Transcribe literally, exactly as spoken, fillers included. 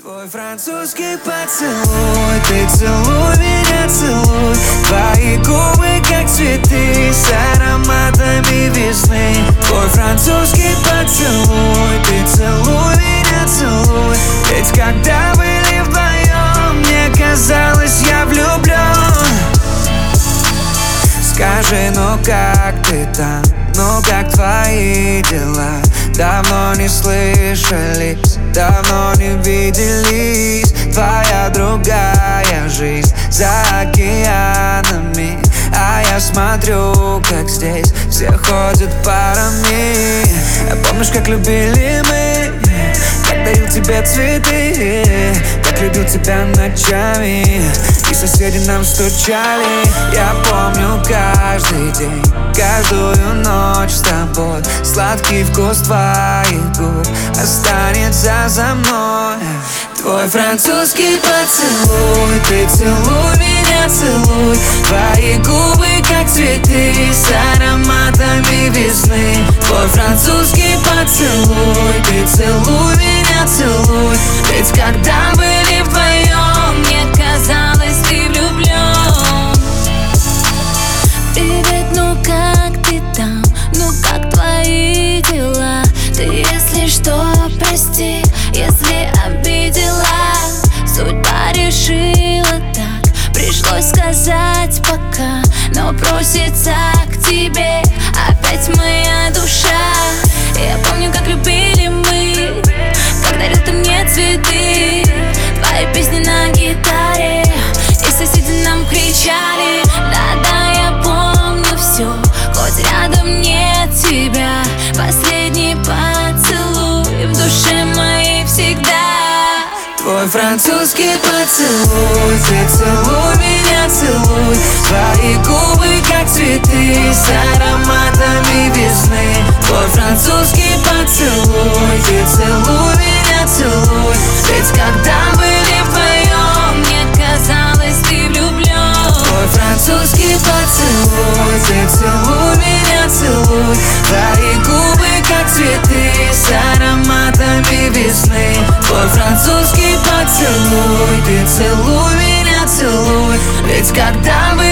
Твой французский поцелуй, ты целуй меня, целуй. Твои губы как цветы с ароматами весны. Твой французский поцелуй, ты целуй меня, целуй. Ведь когда были вдвоем, мне казалось, я влюблен. Скажи, ну как ты там, ну как твои дела? Давно не слышались, давно не виделись. Твоя другая жизнь за океанами, а я смотрю, как здесь все ходят парами. А помнишь, как любили мы, как дарил тебе цветы, как любил тебя ночами, и соседи нам стучали. Я помню каждый день, каждую ночь с тобой. Сладкий вкус твоих губ останется за мной. Твой французский поцелуй, ты целуй меня, целуй. Твои губы как цветы с ароматами весны. Твой французский поцелуй, ты целуй меня, целуй. Ведь когда были вдвоем, мне казалось, ты влюблен. Привет, ну как ты там, ну как твои дела? Ты, если что, прости, если обидела. Судьба решила так, пришлось сказать пока. Но просится к тебе опять моя душа. Я помню, как любили мы, как дарил ты мне цветы. Твои песни на гитаре, и соседи нам кричали. Да-да, я помню все, хоть рядом нет тебя. Последний поцелуй в душе моей всегда. Твой французский поцелуй, ты целуй меня, целуй. Твои губы как цветы с ароматами весны. Твой французский поцелуй, ты целуй меня, целуй. Ведь когда были вдвоем, мне казалось, ты влюблен. Твой французский поцелуй, ты целуй меня, целуй. Твои губы как цветы с ароматами весны. Твой французский поцелуй, ты целуй меня, целуй. Ведь когда вы